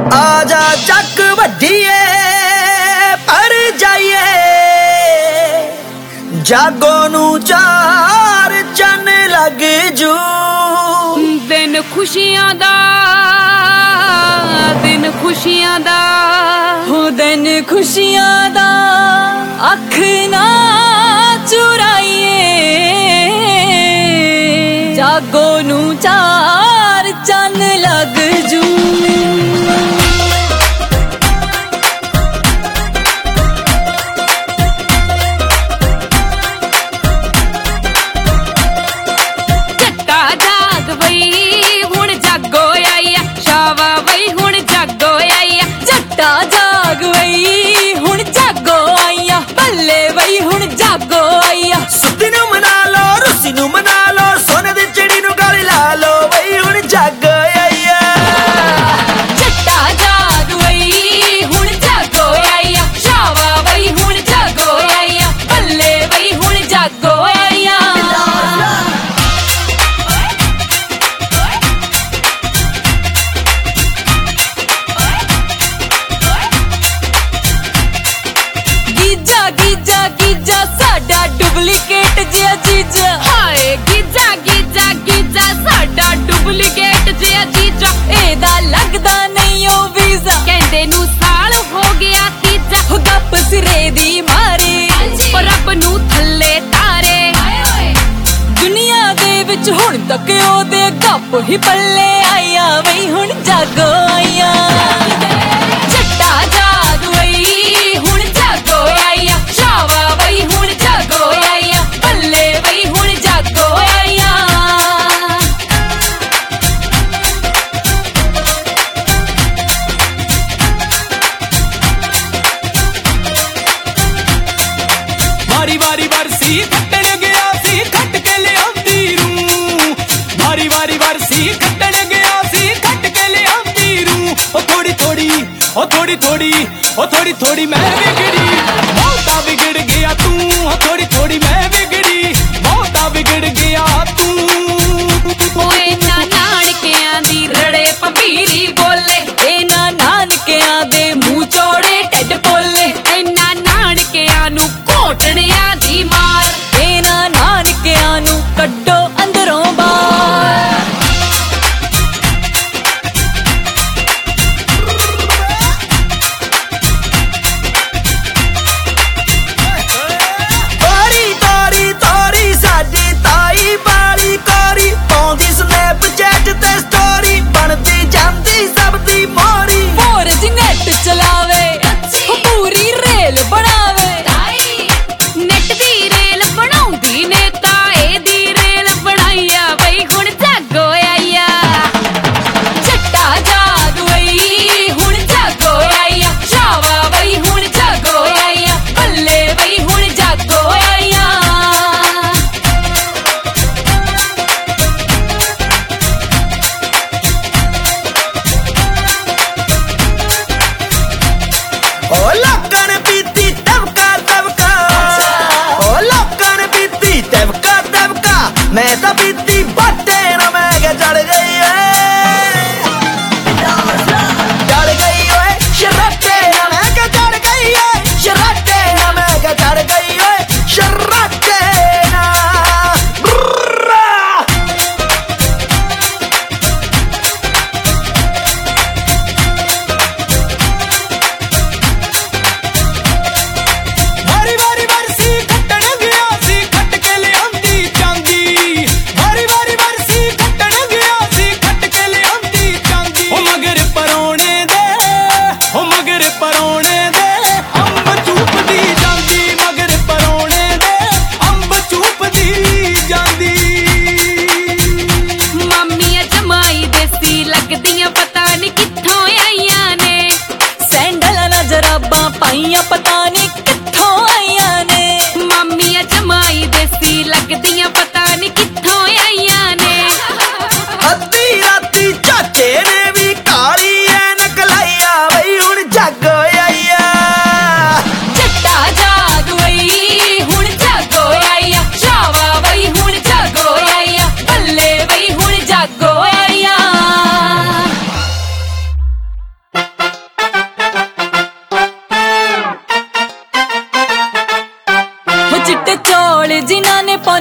आजा चक वड्डीए पर जाइए जागो नू चार चन लग जू। दिन खुशियां दा हो दिन खुशियां दा अख ना चुराइए जागो नू चार चन लग जू। सुत्ती नू मना लो रुस्सी नू मना लो सोने दी चिड़ी नू गल ला लो वही हुण जागो आईया। जट्टा जाग वही हुण जागो आईया शावा वही हुण जागो आईया बल्ले वही हुण जागो आईया। गीजा गीजा गीजा साडा डुप्लीकेट जिया चीजा हाय गीजा गीजा गीजा साडा डुप्लीकेट जिया चीजा एदा लगदा नहीं ओ वीजा कहंदे नू साल हो गया तीजा हो गप सिरे दी मारे ओ रब नू थल्ले तारे दुनिया दे विच हुण तक ओदे गप ही पल्ले आईया वही हुण जागो आईया। जट्टा जाग वही हुण जागो आईया शावा वही हुण जागो आईया बल्ले वही हुण जागो आईया। वारी वारी बरसी खट्टन गया सी खट के लियांदी रू वारी वारी बरसी खट्टन गया सी खट के लियांदी रू ओ थोड़ी थोड़ी ओ थोड़ी थोड़ी ओ थोड़ी थोड़ी मैं बिगड़ी बहुता बिगड़ गया तू ओ थोड़ी थोड़ी मैं बिगड़ी बहुता बिगड़ गया तू। ओए ना नानकियां दी रड़े पंबीरी बोले ए ना नानकियां दे मुंह चौड़े ढिड पोले ए ना नानकियां नू घोटणियां दी मार ए ना नानकियां नू कड्डो अंदरों बाहर। तोरी तोरी तोरी साडी ताई बाली कोरी पाउंदी स्नैपचैट ते स्टोरी बनदी जांदी सब दी मोरी। फोर जी नेट चलावे पूरी रेल बनावे नेट दी रेल बनाउंदी ने ताए दी रेल बनाईया वही हुण जागो आईया। जट्टा जाग वही हुण जागो आईया शावा वही हुण जागो आईया बल्ले वही हुण जागो आईया। ओ लोकां ने पीती तबका तबका ओ लोकां ने पीती तबका तबका मैं तो पीती बट्टे ना मैं क्या चढ़ गई चढ़ गई ओए शराटे ना मैं क्या चढ़ गई शराटे ना मैं क्या चढ़ गई शराटे ना। वारी वारी बरसी खट्टन गया सी खट के लियांदी चांदी वारी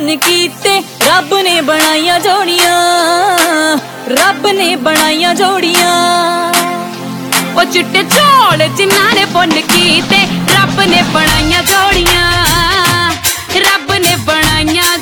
ਪੁੰਨ ਕੀਤੇ ਰੱਬ ਨੇ ਬਣਾਈਆਂ ਜੋੜੀਆਂ, ਰੱਬ ਨੇ ਬਣਾਈਆਂ ਜੋੜੀਆਂ। ਉਹ ਚਿੱਟੇ ਝੋਲ ਜਿਨ੍ਹਾਂ ਨੇ ਪੁੰਨ ਕੀਤੇ ਰੱਬ ਨੇ ਬਣਾਈਆਂ ਜੋੜੀਆਂ, ਰੱਬ ਨੇ ਬਣਾਈਆਂ